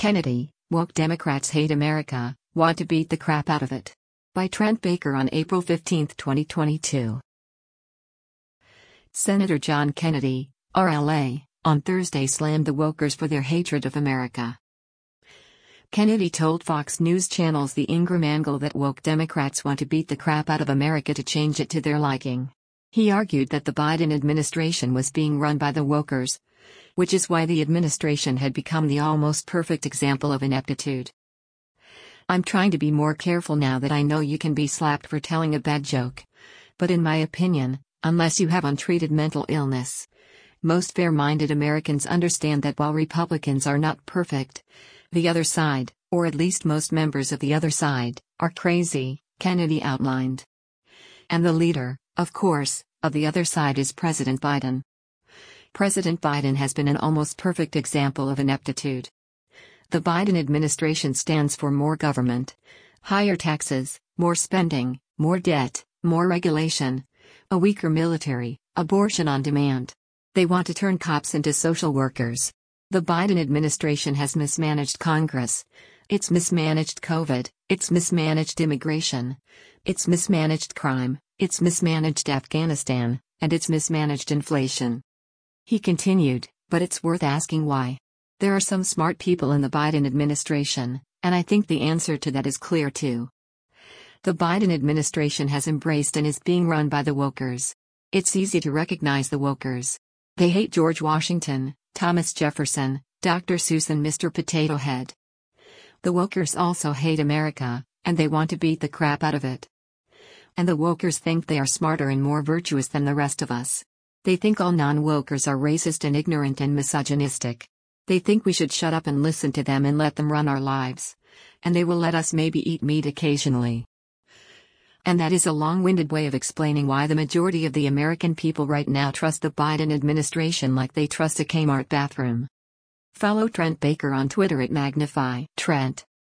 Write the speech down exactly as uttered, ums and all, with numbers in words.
Kennedy, woke Democrats hate America, want to beat the crap out of it. By Trent Baker on April fifteenth, twenty twenty-two. Senator John Kennedy, R L A, on Thursday slammed the wokers for their hatred of America. Kennedy told Fox News Channel's The Ingram Angle that woke Democrats want to beat the crap out of America to change it to their liking. He argued that the Biden administration was being run by the wokers, which is why the administration had become the almost perfect example of ineptitude. "I'm trying to be more careful now that I know you can be slapped for telling a bad joke. But in my opinion, unless you have untreated mental illness, most fair-minded Americans understand that while Republicans are not perfect, the other side, or at least most members of the other side, are crazy," Kennedy outlined. And the leader, of course, of the other side is President Biden. President Biden has been an almost perfect example of ineptitude. The Biden administration stands for more government, higher taxes, more spending, more debt, more regulation, a weaker military, abortion on demand. They want to turn cops into social workers. The Biden administration has mismanaged Congress. It's mismanaged COVID, it's mismanaged immigration, it's mismanaged crime, it's mismanaged Afghanistan, and it's mismanaged inflation. He continued, but it's worth asking why. There are some smart people in the Biden administration, and I think the answer to that is clear too. The Biden administration has embraced and is being run by the wokers. It's easy to recognize the wokers. They hate George Washington, Thomas Jefferson, Doctor Seuss and Mister Potato Head. The wokers also hate America, and they want to beat the crap out of it. And the wokers think they are smarter and more virtuous than the rest of us. They think all non-wokers are racist and ignorant and misogynistic. They think we should shut up and listen to them and let them run our lives. And they will let us maybe eat meat occasionally. And that is a long-winded way of explaining why the majority of the American people right now trust the Biden administration like they trust a Kmart bathroom. Follow Trent Baker on Twitter at Magnify Trent.